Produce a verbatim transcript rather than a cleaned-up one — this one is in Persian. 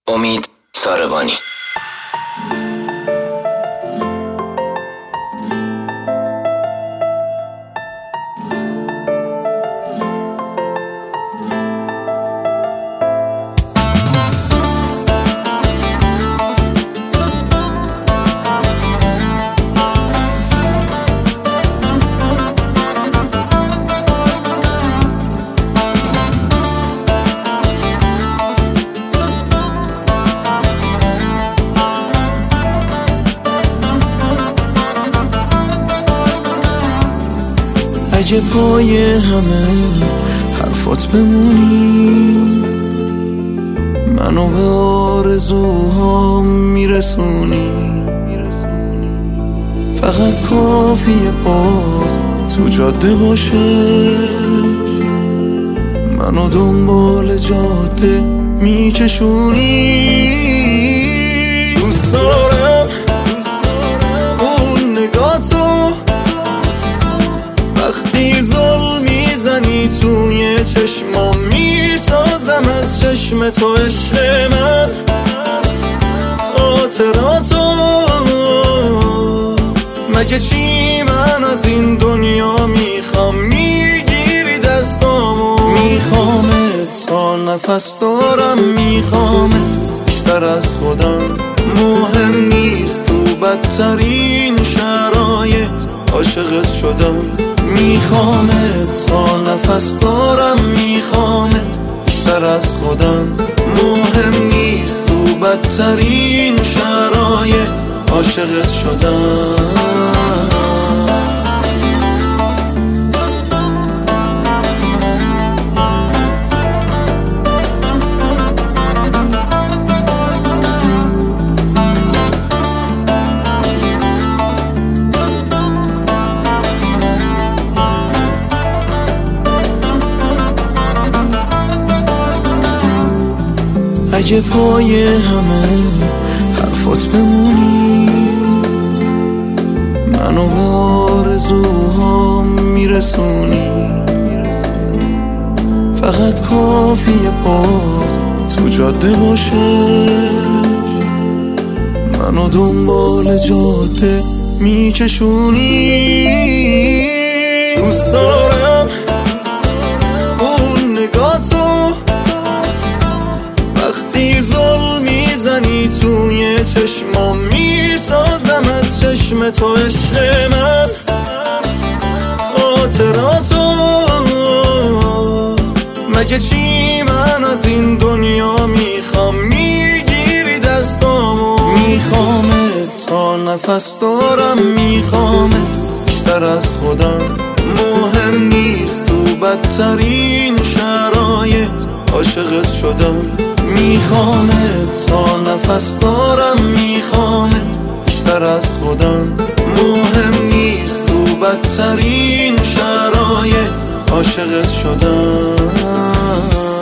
امید ساربانی. اگه پای همه حرفات بمونی، منو به آرزوهام میرسونی. فقط کافیه پاد تو جاده باشه، منو دنبال جاده میکشونی. دوست دارم اون نگاتو وقتی زل میزنی توی چشمام، میسازم از چشم تو عشق من خاطراتو. مگه چی من از این دنیا میخوام، میگیری دستامو. میخوامت تا نفس دارم، میخوامت بیشتر از خودم. مهم نیست تو بدترین شرایط عاشقت شدم. میخوامت تا نفس دارم، میخوامت بیشتر از خودم. مهم نیست تو بدترین شرایط عاشقت شدم. اگه پای همه حرفات بمونی، منو به آرزوهام میرسونی. فقط کافیه پاد تو جاده باشه، منو دنبال جاده میکشونی. دوست دارم اون نگاتو وقتی زل میزنی توی چشمام، میسازم از چشم تو عشق من خاطراتو. مگه چی من از این دنیا میخوام، میگیری دستامو. میخوامت تا نفس دارم، میخوامت بیشتر از خودم. مهم نیست تو بدترین شرایط عاشقت شدم. میخوامت تا نفس دارم، میخوامت بیشتر از خودم. مهم نیست تو بدترین شرایط عاشقت شدم.